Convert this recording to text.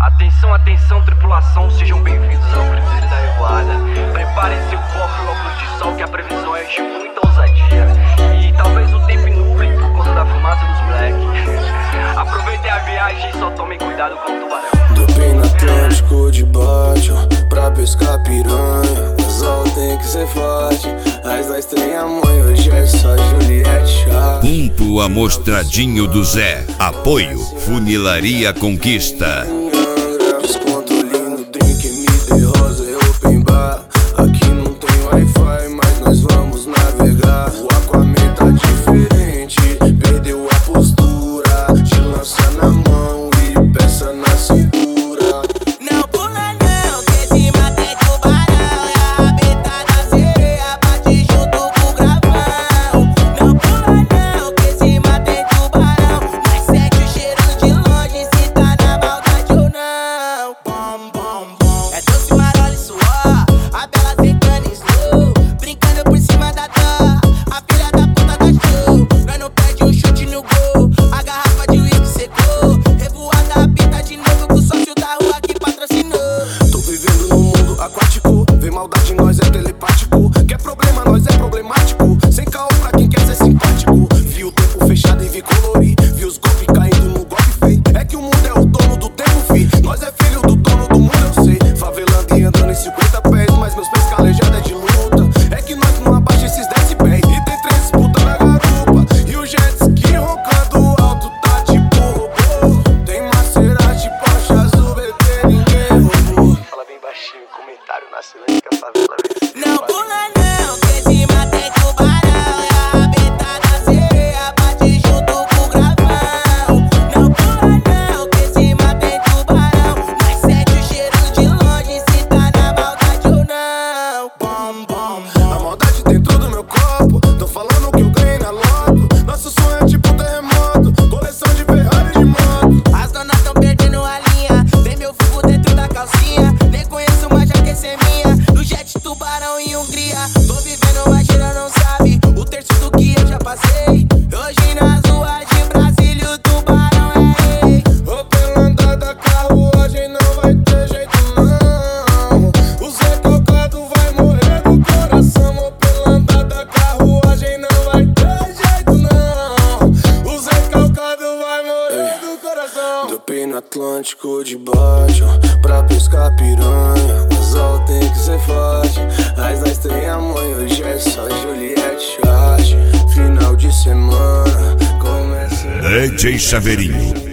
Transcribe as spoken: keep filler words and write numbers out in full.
Atenção, atenção, tripulação, sejam bem-vindos ao Cruzeiro da Revoada. Preparem seu copo e óculos de sol, que a previsão é de muita ousadia. E talvez o tempo nuble por conta da fumaça dos moleques. Aproveitem a viagem e só tomem cuidado com o tubarão. Dopei no Atlântico de baixo pra pescar piranha. O anzol tem que ser forte, mas nós tem a mãe, hoje é só Juliette Chá. Ponto Amostradinho do Zé. Apoio Funilaria Conquista. Desconto lindo, drink, me dê rosa, é open bar. Aqui não tem Wi-Fi, mas nós vamos navegar. O Aquaman tá diferente, perdeu a postura. Te lança na mão e peça na cintura. Não pula não, que esse mata é tubarão. É a rabeta da sereia, bate junto com o gravão. Não pula não, que esse mata é tubarão. Mas sente o cheiro de longe, se tá na maldade ou não. Bom, bom, bom. É doce, marola e suor, a bela sentando em slow, brincando por cima da dó, a filha da puta da show. Nós não perde um chute no gol, a garrafa de uísque secou. Revoada apita de novo com o sócio da rua que patrocinou. Tô vivendo num mundo aquático, vê maldade em nós é telepático. Quer problema, nós é problemático. Sem caô pra quem quer ser simpático. Vi o tempo fechado e vi colorir, vi os golpes caindo no golpe feio. É que o mundo é o dono do tempo, fi. Nós é filho do dono do mundo, eu sei. Favelando e andando em cinquenta pés, mas meus pés calejados é de luta. É que nós não abaixa esses dez pés. E tem três puta na garupa, e o jet ski roncando alto tá tipo robô. Tem Maserati, Porsche azul, bebê, ninguém roubou. Fala bem baixinho, comentário na silêncio que a favela vê. Não pula não, que esse mata é tubarão. É a rabeta da sereia, bate junto com o gravão. Não pula não, que esse mata é tubarão. Mas sente o cheiro de longe, se tá na maldade ou não. Bom, bom, A maldade dentro do meu corpo, tô falando que eu ganhei na loto. Nosso sonho é tipo terremoto, coleção de Ferrari de moto. as donas tão perdendo a linha. Tem meu fogo dentro da calcinha. Nem conheço, mas já quer ser minha. No jet, tubarão e Hungria. Tô vivendo, mas gira não sabe o terço do que eu já passei. Hoje nas ruas de Brasília o tubarão é rei. Ô, pela andada, carruagem não vai ter jeito não. O Zé Calcado vai morrer do coração. Ô, pela andada, carruagem não vai ter jeito não. O Zé Calcado vai morrer do coração. Dopei no Atlântico de baixo pra pescar piranha. O anzol tem que ser forte, mas nós tem a mãe, hoje é só Juliette Chá. Final de semana começa D J Chaveirinho.